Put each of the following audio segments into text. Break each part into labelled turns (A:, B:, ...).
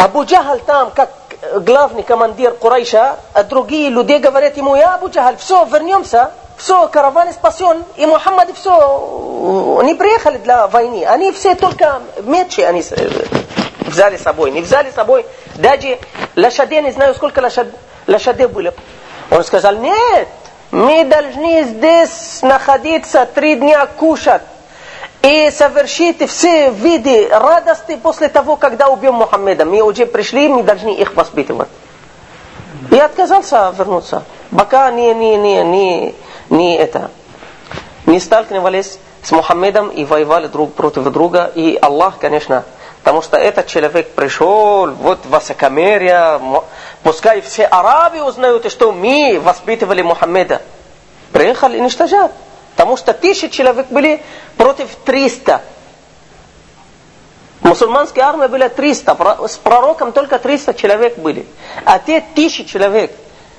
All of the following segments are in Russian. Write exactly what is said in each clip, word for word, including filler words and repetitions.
A: Абу Джахаль там, как главный командир Курайша, а другие люди говорят ему: я Абу Джахаль, все, вернемся, все, караван спасен, и Мухаммад, все, они приехали для войны, они все только мечи они взяли с собой, не взяли с собой, даже лошадей, не знаю, сколько лошад, лошадей было. Он сказал: нет, мы должны здесь находиться три дня, кушать и совершить все виды радости после того, когда убьем Мухаммеда. Мы уже пришли, мы должны их воспитывать. И отказался вернуться, пока не, не, не, не, не, это, не сталкивались с Мухаммедом и воевали друг против друга. И Аллах, конечно, потому что этот человек пришел, вот высокомерие, пускай все арабы узнают, что мы воспитывали Мухаммеда. Приехали уничтожать. Потому что тысячи человек были против триста. Мусульманская армия была триста. С пророком только триста человек были. А те тысячи человек.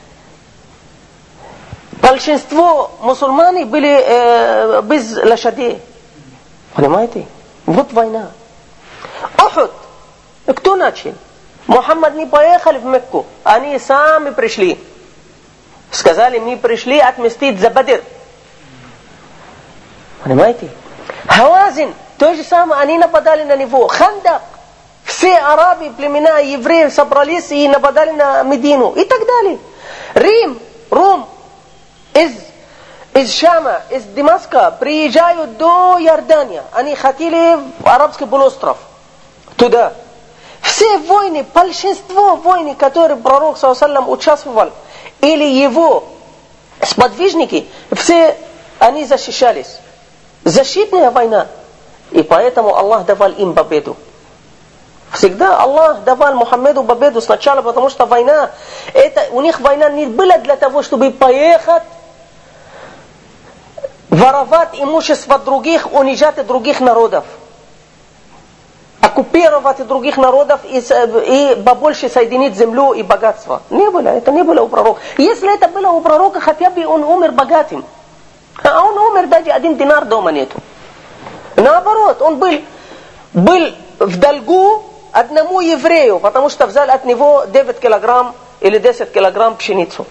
A: Большинство мусульман были э, без лошадей. Понимаете? Вот война. Ухуд. Кто начал? Мухаммад не поехал в Мекку. Они сами пришли. Сказали: мы пришли отмстить за Бадр. Понимаете? Хавазин, то же самое, они нападали на него. Хандак, все арабы, племена, евреи собрались и нападали на Медину. И так далее. Рим, Рум, из, из Шама, из Дамаска приезжают до Иордания. Они хотели в арабский полуостров. Туда. Все войны, большинство войн, которые пророк саллаллаху алейхи ва саллям участвовал, или его сподвижники, все они защищались. Защитная война. И поэтому Аллах давал им победу. Всегда Аллах давал Мухаммеду победу сначала, потому что война, это, у них война не была для того, чтобы поехать, воровать имущество других, унижать других народов, оккупировать других народов и, и побольше соединить землю и богатство. Не было, это не было у пророка. Если это было у пророка, хотя бы он умер богатым. А он умер, даже один динар дома нету. Наоборот, он был, был в долгу одному еврею, потому что взял от него девять килограмм или десять килограмм пшеницу.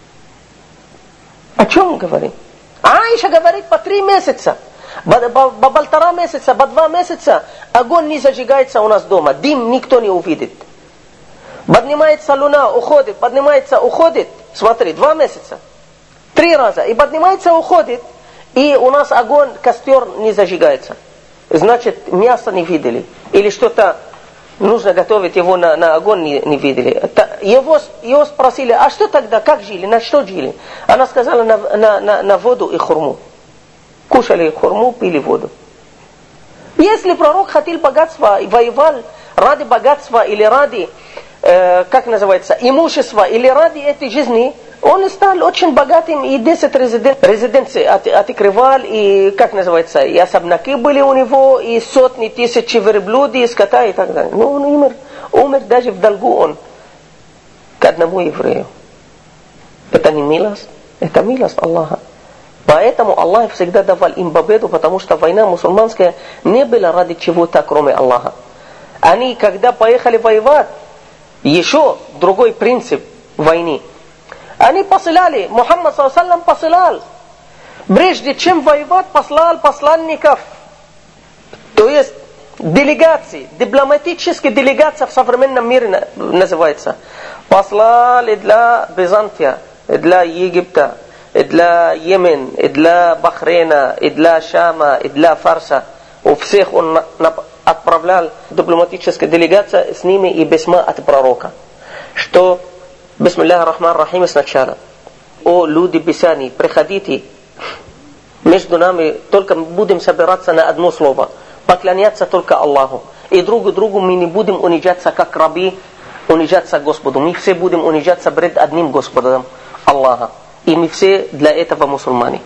A: О чем он говорит? Аиша говорит, по три месяца, по, по, по полтора месяца, по два месяца огонь не зажигается у нас дома, дым никто не увидит. Поднимается луна, уходит, поднимается, уходит. Смотри, два месяца. Три раза. И поднимается, уходит, и у нас огонь, костер не зажигается. Значит, мясо не видели. Или что-то нужно готовить, его на, на огонь не, не видели. Его, его спросили: а что тогда, как жили, на что жили? Она сказала: на, на, на, на воду и хурму. Кушали хурму, пили воду. Если пророк хотел богатства и воевал ради богатства или ради, э, как называется, имущества, или ради этой жизни, он стал очень богатым, и десять резиден... резиденций от... открывал, и, как называется, и особняки были у него, и сотни тысяч верблюдов, и скота, и так далее. Но он умер, умер даже в долгу он к одному еврею. Это не милость, это милость Аллаха. Поэтому Аллах всегда давал им победу, потому что война мусульманская не была ради чего-то, кроме Аллаха. Они, когда поехали воевать, еще другой принцип войны. Они посылали, Мухаммад саллаллаху алейхи ва саллям посылал, прежде чем воевать, послал посланников, то есть делегации, дипломатические делегации в современном мире называется. Послали для Византия, для Египта, для Йемена, для Бахрейна, для Шама, для Фарса. У всех он отправлял дипломатические делегации с ними и письма от пророка. Что Бисмиллахи рахмани рахим сначала. О люди Писаний, приходите, между нами только будем собираться на одно слово. Поклоняться только Аллаху. И друг другу мы не будем унижаться, как рабы, унижаться Господу. Мы все будем унижаться пред одним Господом, Аллаха. И мы все для этого мусульмане.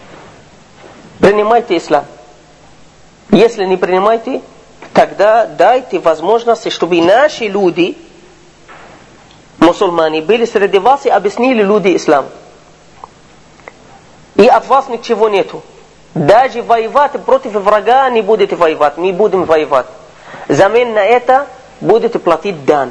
A: Принимайте ислам. Если не принимаете, тогда дайте возможность, чтобы наши люди, мусульмане, были среди вас и объяснили люди ислам. И от вас ничего нету. Даже воевать против врага не будете воевать. Мы будем воевать. Замен на это будете платить дан.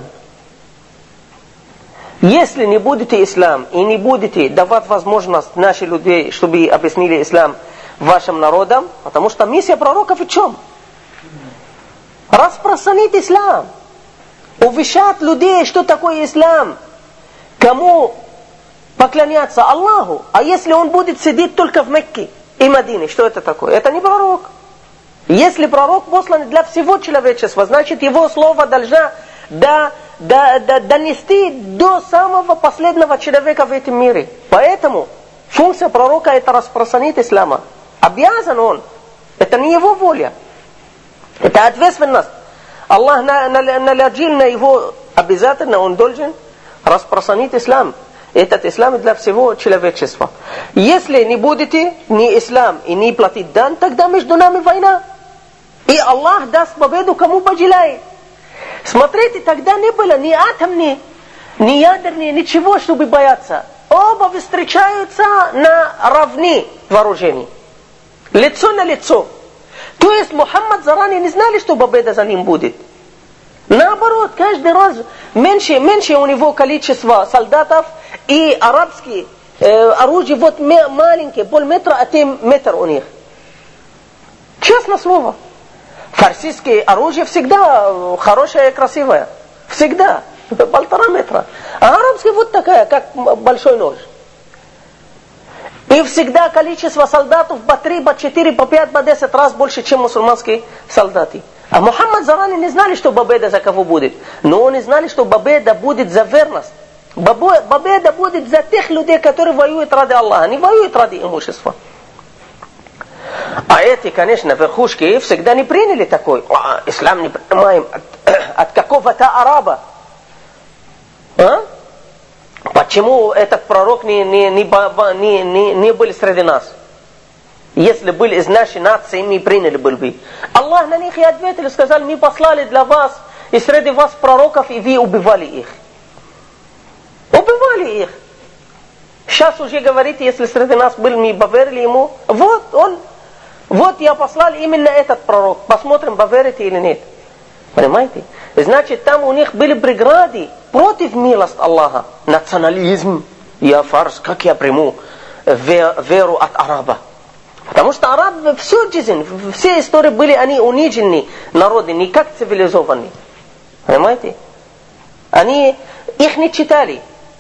A: Если не будете ислам и не будете давать возможность нашим людей, чтобы объяснили ислам вашим народам, потому что миссия пророков в чем? Распространить ислам. Увещать людей, что такое ислам. Кому поклоняться? Аллаху. А если он будет сидеть только в Мекке и Медине, что это такое? Это не пророк. Если пророк послан для всего человечества, значит его слово должно до, до, до, донести до самого последнего человека в этом мире. Поэтому функция пророка это распространить ислама. Обязан он. Это не его воля. Это ответственность. Аллах наложил на его обязательно, он должен распространить ислам. Этот ислам для всего человечества. Если не будете ни ислам и не платить дан, тогда между нами война. И Аллах даст победу кому пожелает. Смотрите, тогда не было ни атомни, ни ядерни, ничего, чтобы бояться. Оба встречаются на равне вооружений. Лицо на лицо. То есть Мухаммад заранее не знали, что победа за ним будет. Наоборот, каждый раз меньше, меньше у него количество солдатов и арабские э, оружие вот маленькие, полметра, а тем метр у них. Честно слово. Фарсийские оружие всегда хорошее и красивое. Всегда. Полтора метра. А арабские вот такая, как большой нож. И всегда количество солдатов по три, по четыре, по пять, по десять раз больше, чем мусульманские солдаты. А Мухаммад заранее не знали, что победа за кого будет. Но они знали, что победа будет за верность. Победа будет за тех людей, которые воюют ради Аллаха. Не воюют ради имущества. А эти, конечно, верхушки всегда не приняли такой. А, ислам не принимаем от, от какого-то араба. А? Почему этот пророк не, не, не, не, не, не был среди нас? Если был из нашей нации, мы приняли бы бы. Аллах на них и ответил, сказал, мы послали для вас, и среди вас пророков, и вы убивали их. Убивали их. Сейчас уже говорите, если среди нас был, мы поверили ему. Вот он, вот я послал именно этот пророк. Посмотрим, поверите или нет. Понимаете? Значит, там у них были преграды против милости Аллаха. Национализм. Я фарс, как я приму веру от араба? Потому что арабы все жизнь, все истории были они униженные народы, не как цивилизованные. Понимаете? Они их не читали.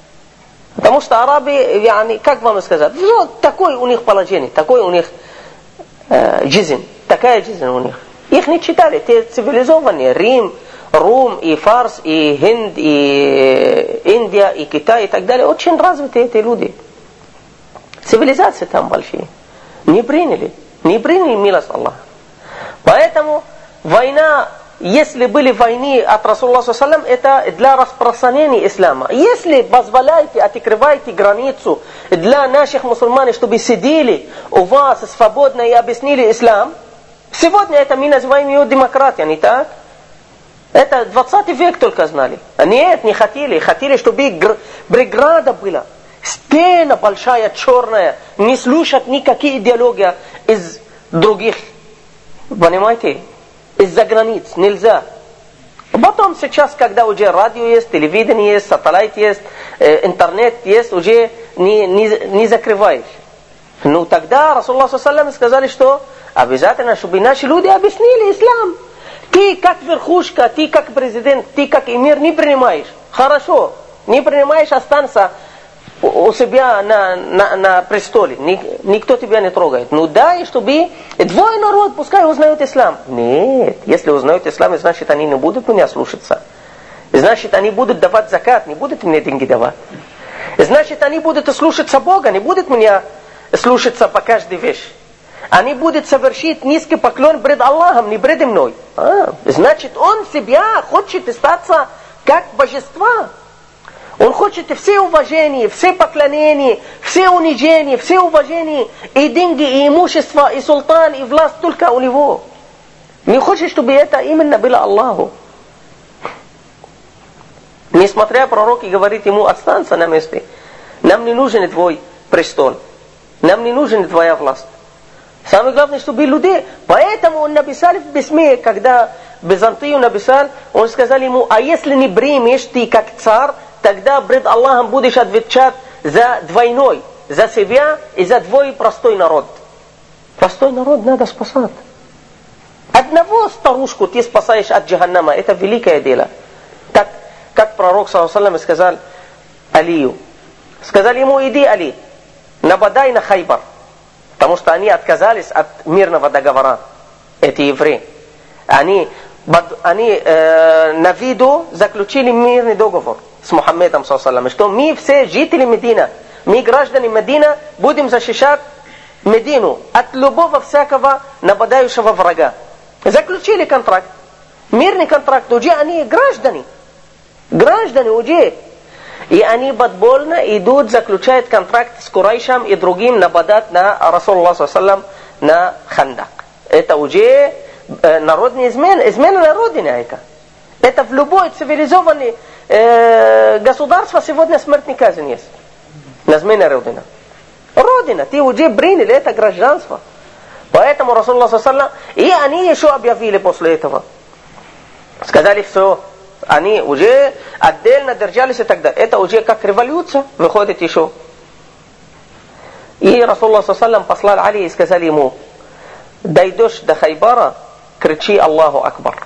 A: Потому что арабы, яни, как вам сказать, ну, такое у них положение, такое у них э, жизнь, такая жизнь у них. Их не читали, те цивилизованные, Рим, Рум, и Фарс, и Хинд, и Индия, и Китай, и так далее. Очень развитые эти люди. Цивилизации там большие. Не приняли, не приняли милость Аллаха. Поэтому война, если были войны от Расулуллаха саллаллаху алейхи ва саллям, это для распространения ислама. Если позволяете, открываете границу для наших мусульман, чтобы сидели у вас свободно и объяснили ислам, сегодня это мы называем ее демократией, не так? Это двадцатый век только знали. Нет, не хотели. Хотели, чтобы преграда была. Стена большая, черная. Не слушать никакие идеологии из других. Понимаете? Из-за границ. Нельзя. Потом сейчас, когда уже радио есть, телевидение есть, сателлит есть, э, интернет есть, уже не, не, не закрываешь. Ну тогда Расулуллах саллаллаху алейхи ва саллям сказали, что обязательно, чтобы наши люди объяснили ислам. Ты как верхушка, ты как президент, ты как эмир не принимаешь. Хорошо. Не принимаешь, останься у себя на, на, на престоле. Никто тебя не трогает. Ну дай, чтобы двое народ, пускай узнают ислам. Нет. Если узнают ислам, значит они не будут меня слушаться. Значит они будут давать закат, не будут мне деньги давать. Значит они будут слушаться Бога, не будут меня слушаться по каждой вещи. Они будут совершить низкий поклон пред Аллахом, не пред мной. А, значит, он себя хочет остаться как божества. Он хочет все уважения, все поклонения, все унижения, все уважения, и деньги, и имущество, и султан, и власть только у него. Не хочет, чтобы это именно было Аллаху. Несмотря пророк и говорит ему, останься на месте. Нам не нужен твой престол. Нам не нужна твоя власть. Самое главное, чтобы люди... Поэтому он написал в письме, когда Византию написал, он сказал ему: а если не примешь ты как царь, тогда пред Аллахом будешь отвечать за двойной, за себя и за твой простой народ. Простой народ надо спасать. Одного старушку ты спасаешь от джаханнама, это великое дело. Так, как пророк, саллаллаху алейхи ва саллям, сказал Алию. Сказали ему: иди, Али, нападай на Хайбар. Потому что они отказались от мирного договора, эти евреи. Они, они э, на виду заключили мирный договор с Мухаммедом, саллаллаху алейхи ва саллям, что мы все жители Медины, мы граждане Медины, будем защищать Медину от любого всякого нападающего врага. Заключили контракт. Мирный контракт. Уже они граждане. Граждане уже. И они подбольно идут, заключают контракт с Курайшем и другим нападать на Расулуллах, саллаллаху алейхи ва саллям, на Хандак. Это уже народная измена. Измена на родине это. Это в любой цивилизованной э, государстве сегодня смертная казнь есть. На измене родина. Родина. Ты уже приняли это гражданство. Поэтому Расулуллах, саллаллаху алейхи ва саллям, и они еще объявили после этого. Сказали: все, они уже отдельно держались и так далее. Это уже как революция выходит еще. И Расулуллах, саллаллаху алейхи ва саллям, послал Али и сказали ему: дойдешь до Хайбара, кричи Аллаху Акбар.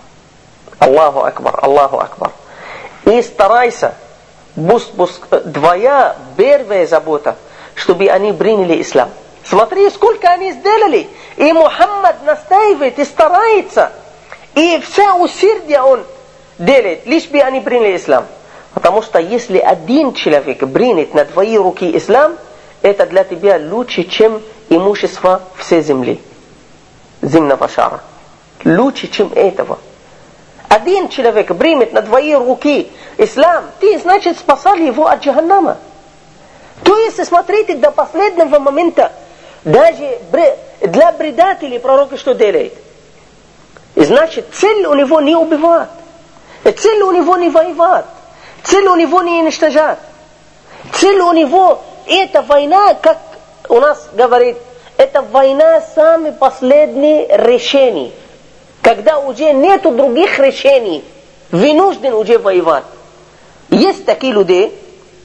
A: Аллаху Акбар, Аллаху Акбар. И старайся, пусть твоя первая забота, чтобы они приняли ислам. Смотри, сколько они сделали. И Мухаммад настаивает и старается. И все усердие он делает, лишь бы они приняли ислам. Потому что если один человек принят на твои руки ислам, это для тебя лучше, чем имущество всей земли. Земного шара. Лучше, чем этого. Один человек примет на твои руки ислам, ты, значит, спасал его от джаханнама. То есть, смотрите, до последнего момента, даже для предателей пророк что делает? И значит, цель у него не убивать. Цель у него не воевать. Цель у него не уничтожать. Цель у него, это война, как у нас говорит, это война самых последних решений. Когда уже нету других решений, вынужден уже воевать. Есть такие люди,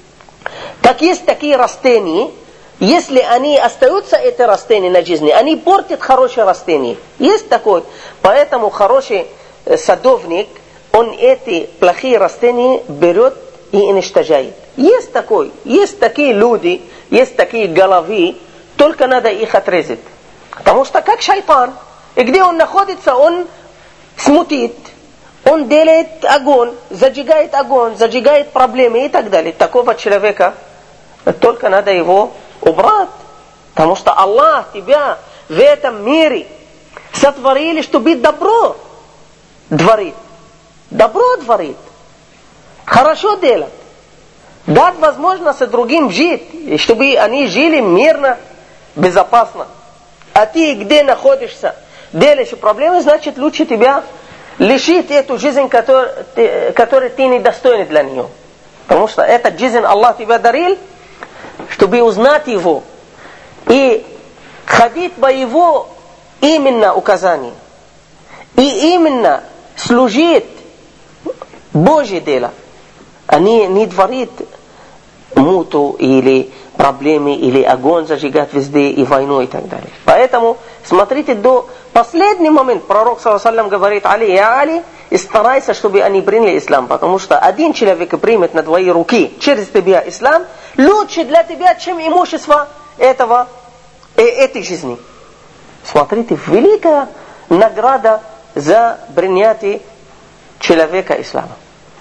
A: как есть такие растения, если они остаются, эти растения на жизни, они портят хорошие растения. Есть такой. Поэтому хороший садовник, он эти плохие растения берет и уничтожает. Есть такой. Есть такие люди, есть такие головы, только надо их отрезать. Потому что как шайтан, и где он находится, он смутит, он делает огонь, зажигает огонь, зажигает проблемы и так далее. Такого человека только надо его убрать. Потому что Аллах тебя в этом мире сотворили, чтобы добро творит. Добро творит. Хорошо делать. Дать возможность другим жить, чтобы они жили мирно, безопасно. А ты где находишься, делаешь проблемы, значит лучше тебя лишить эту жизнь, которую ты, которую ты недостойный для нее. Потому что эта жизнь Аллах тебя дарил, чтобы узнать его и ходить по его именно указаниям. И именно служить Божье дело, а не, не творит муту или проблемы, или огонь зажигать везде, и войну, и так далее. Поэтому, смотрите, до последний момент пророк, саллаллаху алейхи ва саллям, говорит: Али, я Али, и старайся, чтобы они приняли ислам, потому что один человек примет на твои руки через тебя ислам, лучше для тебя, чем имущество этого, э, этой жизни. Смотрите, великая награда за принятие человека ислама.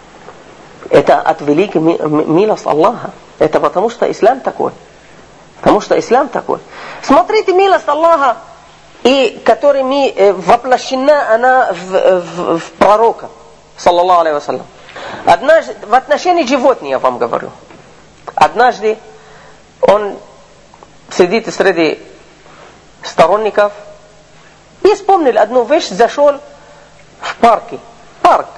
A: Это от великой милости Аллаха. Это потому что ислам такой. Потому что ислам такой. Смотрите, милость Аллаха, и которой мы э, воплощена она в, в, в пророка, саллаллаху алейхи ва саллям. Однажды, в отношении животных я вам говорю. Однажды он сидит среди сторонников и вспомнил одну вещь, зашел в парке. Парк.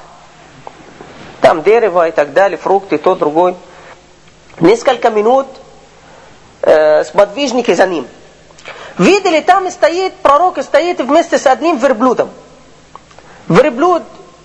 A: Там дерево и так далее, фрукты, то, другой. Несколько минут э, сподвижники за ним. Видели, там стоит пророк, и стоит вместе с одним верблюдом. Верблюд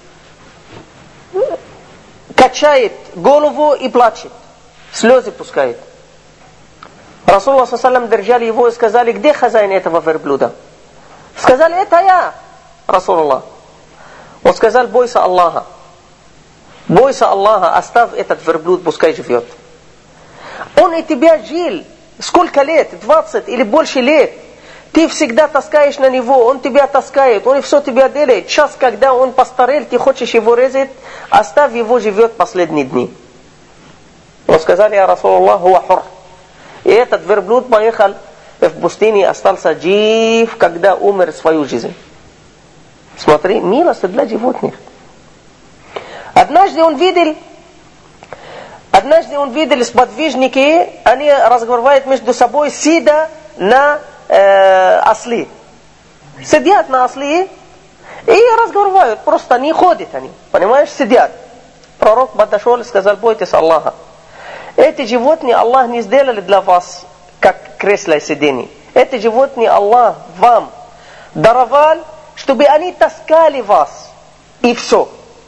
A: качает голову и плачет, слезы пускает. Расулуллах саллаллаху алейхи ва саллям держали его и сказали: где хозяин этого верблюда? Сказали: это я, Расулуллах. Он сказал: бойся Аллаха. Бойся Аллаха, оставь этот верблюд, пускай живет. Он и тебя жил сколько лет? двадцать или больше лет. Ты всегда таскаешь на него, он тебя таскает, он все тебя делает. Час, когда он постарел, ты хочешь его резать, оставь его, живет последние дни. Он сказали: я Расулуллах, хуа хур. И этот верблюд поехал в пустыне и остался жив, когда умер свою жизнь. Смотри, милость для животных. Однажды он видел, однажды он видел сподвижники, они разговаривают между собой, сидя на э, осле. Сидят на осле и разговаривают, просто не ходят они, понимаешь, сидят. Пророк подошел и сказал: бойтесь Аллаха. Эти животные Аллах не сделали для вас, как кресло и сиденье. Эти животные Аллах вам даровал, чтобы они таскали вас, и все.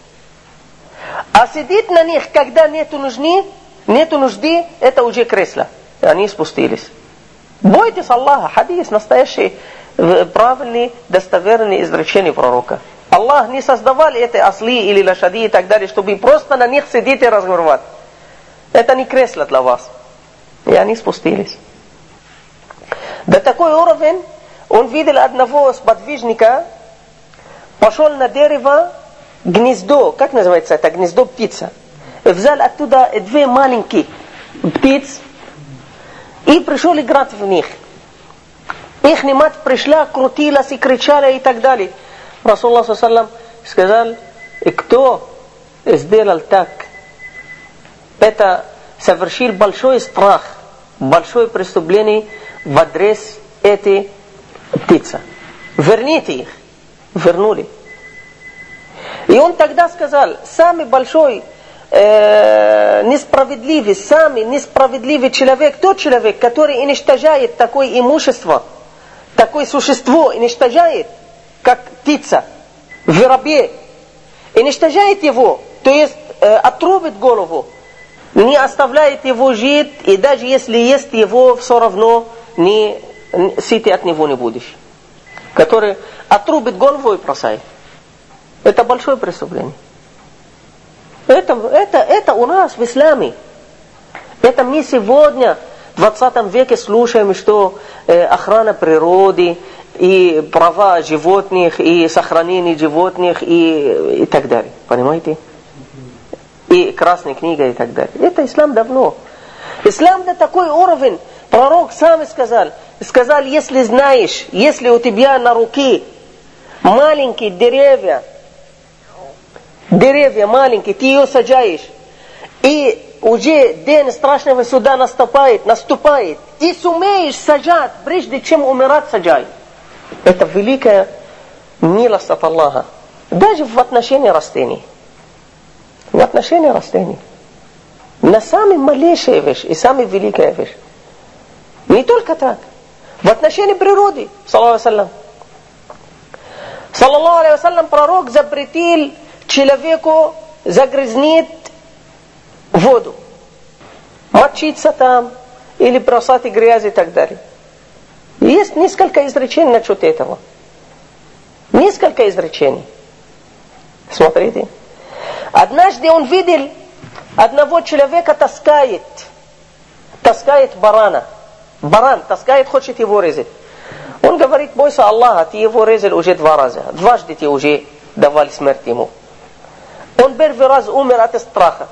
A: А сидеть на них, когда нету нужды, нету нужды, это уже кресло. И они спустились. Бойтесь Аллаха. Хадис настоящий, правильный, достоверный изречение пророка. Аллах не создавал эти ослы или лошади и так далее, чтобы просто на них сидеть и разговаривать. Это не кресло для вас. И они спустились. До такой уровень он видел одного сподвижника, пошел на дерево, гнездо, как называется это, гнездо птица. Взял оттуда две маленькие птиц и пришел играть в них. Их мать пришла, крутилась и кричала и так далее. Расулуллах саллаллаху алейхи ва саллям сказал: кто сделал так? Это совершил большой страх, большое преступление в адрес этой птицы. Верните их. Вернули. И он тогда сказал: самый большой э, несправедливый, самый несправедливый человек, тот человек, который уничтожает такое имущество, такое существо, уничтожает, как птица, воробей, уничтожает его, то есть э, отрубит голову, не оставляет его жить, и даже если ест его, все равно не, сытый от него не будешь. Который отрубит голову и бросает. Это большое преступление. Это, это, это у нас в исламе. Это мы сегодня, в двадцатом веке, слушаем, что э, охрана природы, и права животных, и сохранение животных, и, и так далее. Понимаете? И Красная книга, и так далее. Это ислам давно. Ислам на такой уровень. Пророк сам сказал, сказал: если знаешь, если у тебя на руке маленькие деревья, деревья маленькие, ты ее сажаешь, и уже день страшного суда наступает, наступает, и сумеешь сажать, прежде чем умирать, сажай. Это великая милость от Аллаха. Даже в отношении растений. В отношении растений. На самая малейшая вещь и самая великая вещь. Не только так. В отношении природы, саллаллаху алейхи ва саллям. Саллаллаху алейхи ва саллям, пророк запретил человеку загрязнить воду. Мочиться там, или бросать грязь и так далее. Есть несколько изречений насчет этого. Несколько изречений. Смотрите. Однажды он видел, одного человека таскает, таскает барана. Баран таскает, хочет его резать. Он говорит: бойся Аллаха, ты его резал уже два раза. Дважды ты уже давали смерть ему. Он первый раз умер от страха.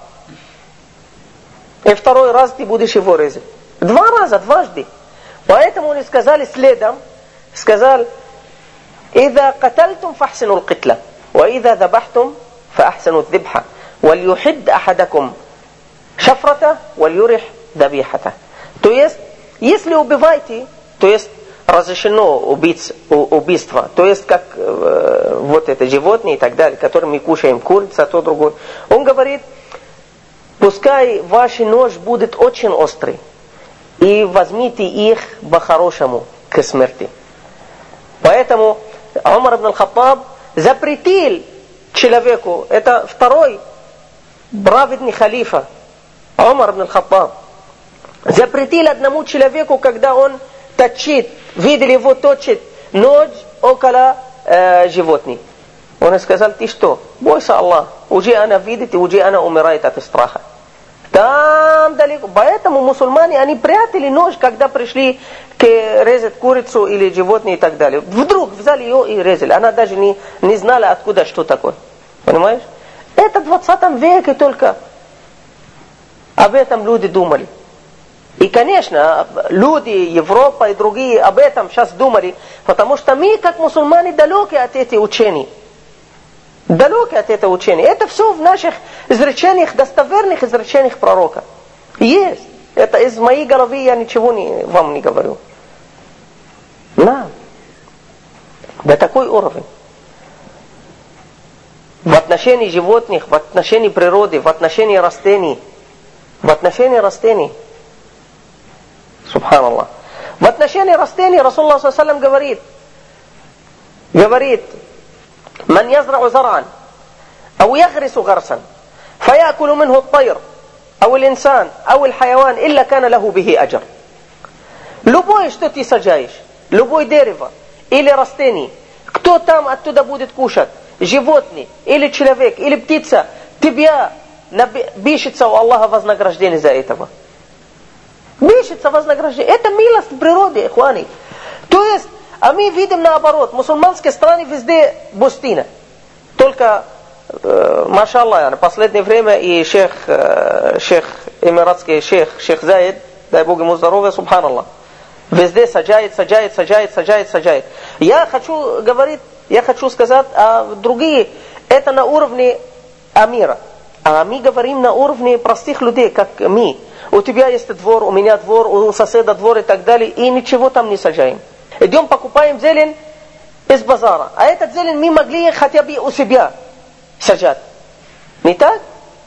A: И второй раз ты будешь его резать. Два раза, дважды. Поэтому они сказали следом, сказал: إذا قتلتم فاحسنوا القتلة وإذا ذبحتم فأحسنوا الذبحة وليحد أحدكم شفرته وليرح ذبيحته. То есть, если убиваете, то есть разрешено убить, убийство, то есть как э, вот это животные и так далее, которые мы кушаем, курица, то другое. Он говорит: пускай ваш нож будет очень острый, и возьмите их по-хорошему к смерти. Поэтому Умар ибн аль-Хаттаб запретил человеку, это второй праведный халифа, Умар ибн аль-Хаттаб, запретил одному человеку, когда он точит, видели его точит нож около э, животных. Он сказал: ты что, бойся Аллах, уже она видит, и уже она умирает от страха. Там далеко. Поэтому мусульмане, они прятали нож, когда пришли к резать курицу или животные и так далее. Вдруг взяли ее и резали. Она даже не, не знала, откуда, что такое. Понимаешь? Это в двадцатом веке только об этом люди думали. И, конечно, люди, Европа и другие об этом сейчас думали, потому что мы, как мусульмане, далеки от этих учений. Далеки от этого учения. Это все в наших изречениях, достоверных изречениях пророка. Есть. Это из моей головы, я ничего не, вам не говорю. Да. До такой уровень. В отношении животных, в отношении природы, в отношении растений. В отношении растений. Субханаллах. В отношении растений Расулуллах саллаллаху алейхи ва саллям говорит, говорит, من يزرع زرعا أو يغرس غرسا فيأكل منه الطير أو الإنسان أو الحيوان إلا كان له به أجر. Любое, что ты сажаешь, любое дерево или растение, кто там оттуда будет кушать, животное или человек или птица, тебя бешится у Аллаха вознаграждение за этого. Бешится вознаграждение. Это милость в природе, ихвани. То есть, а мы видим наоборот, в мусульманской стране везде пустыня. Только, э, машаллах, в последнее время и шейх, э, шейх, эмиратский шейх, шейх Заид, дай Бог ему здоровья, субханаллах, везде сажает, сажает, сажает, сажает, сажает. Я хочу говорить, я хочу сказать, а другие, это на уровне амира. А мы говорим на уровне простых людей, как мы. У тебя есть двор, у меня двор, у соседа двор и так далее, и ничего там не сажаем. Идем покупаем зелень из базара. А этот зелень мы могли хотя бы у себя сажать. Не так?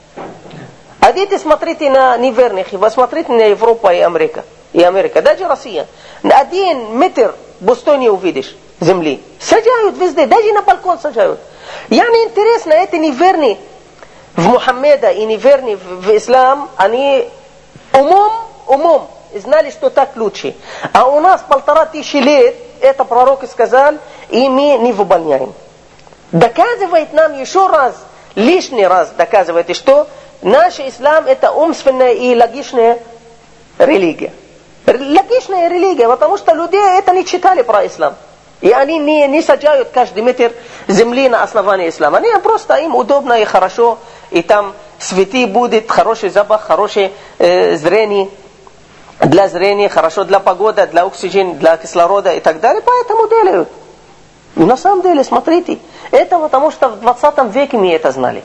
A: А идите смотрите на неверных, вы смотрите на Европу и Америка. И Америка, даже Россия. На один метр пустой не увидишь земли. Сажают везде, даже на балкон сажают. Я не интересно, эти неверные в Мухаммеда и неверные в, в ислам, они умом, умом знали, что так лучше. А у нас полтора тысячи лет, это пророк сказал, и мы не выполняем. Доказывает нам еще раз, лишний раз доказывает, что наш ислам это умственная и логичная религия. Логичная религия, потому что люди это не читали про ислам. И они не, не сажают каждый метр земли на основании ислама. Они просто им удобно и хорошо, и там цветы будет, хороший запах, хорошее э, зрение. Для зрения, хорошо для погоды, для оксигена, для кислорода и так далее. Поэтому делают. И на самом деле, смотрите, это потому что в двадцатом веке мы это знали.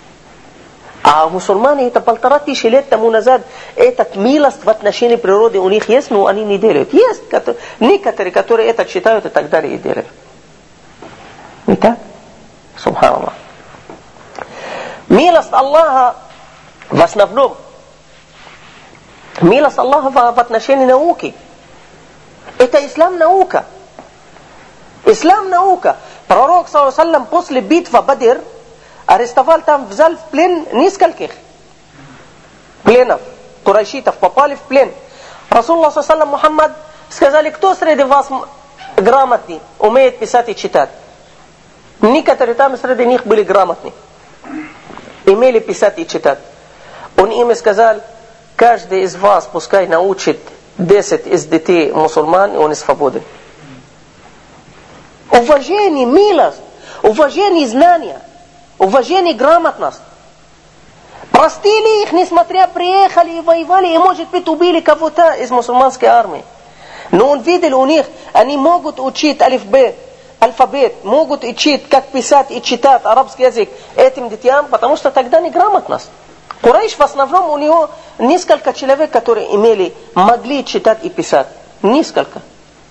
A: А мусульмане это полтора тысячи лет тому назад, этот милость в отношении природы у них есть, но они не делают. Есть некоторые, которые это читают и так далее и делают. Не так? Субханаллах. Милость Аллаха в основном, милость Аллаха в отношении науки. Это ислам наука. Ислам наука. Пророк, саллаллаху алейхи ва саллям, после битвы Бадр арестовал там, взял в плен нескольких пленов. Курайшитов попали в плен. Расулуллах, саллаллаху алейхи ва саллям, Мухаммад сказали, кто среди вас грамотный, умеет писать и читать. Некоторые там среди них были грамотные. Имели писать и читать. Он им сказал, каждый из вас пускай научит десять из детей мусульман, и он свободен. Уважение, милость, уважение знания, уважение грамотность. Простили их, несмотря приехали и воевали, и может быть убили кого-то из мусульманской армии. Но он видел у них, они могут учить алифбе, алфавит, могут учить, как писать и читать арабский язык этим детям, потому что тогда неграмотность. Курайш в основном у него несколько человек, которые имели, могли читать и писать. Несколько.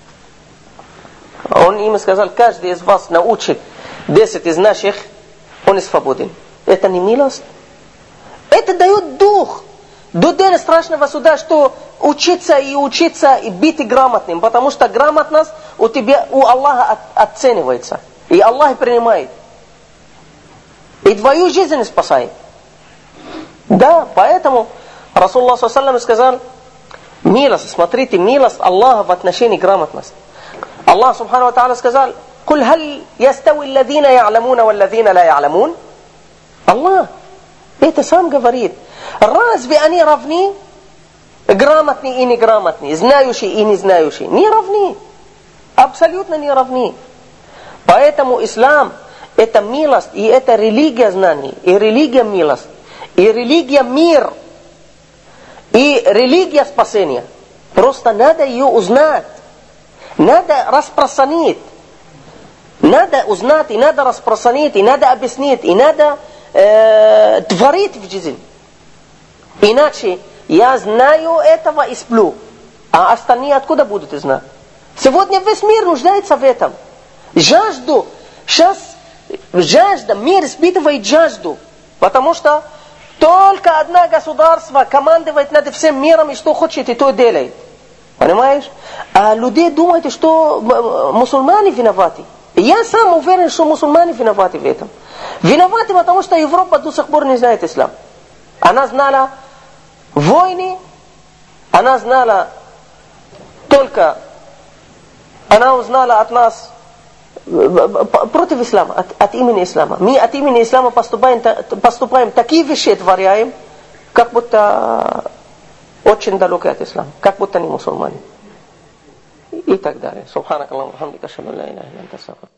A: Он им сказал, каждый из вас научит десять из наших, он свободен. Это не милость? Это дает дух. До дня страшного суда, что учиться и учиться и быть грамотным, потому что грамотность у тебя, у Аллаха оценивается. И Аллах принимает. И твою жизнь спасает. Да, поэтому Расулуллах саллаллаху алейхи ва саллям сказал, милость, смотрите, милость Аллаха в отношении грамотности. Аллах субхану ва та'аля сказал, «Куль халь ястауи аллазина я'ламуна валлазина ла я'ламун». Аллах это сам говорит. Разве они равны? Грамотные и неграмотные, знающие и не знающие. Не равны. Абсолютно не равны. Поэтому ислам это милость, и это религия знаний, и религия милость, и религия мир, и религия спасения. Просто надо ее узнать. Надо распространить. Надо узнать, и надо распространить, и надо объяснить, и надо э, творить в жизни. Иначе я знаю этого и сплю. А остальные откуда будут знать? Сегодня весь мир нуждается в этом. Жажду. Сейчас жажда, мир испытывает жажду. Потому что только одно государство командует над всем миром, и что хочет, и то делает. Понимаешь? А люди думают, что мусульмане виноваты. Я сам уверен, что мусульмане виноваты в этом. Виноваты, потому что Европа до сих пор не знает ислам. Она знала войны, она знала только, она узнала от нас против ислама, от, от имени ислама. Мы от имени ислама поступаем, поступаем такие вещи, творяем, как будто очень далеки от ислама, как будто не мусульмане. И так далее. Субханакаллаху ва бихамдика, ашхаду ан ла иляха илля анта, астагфирука.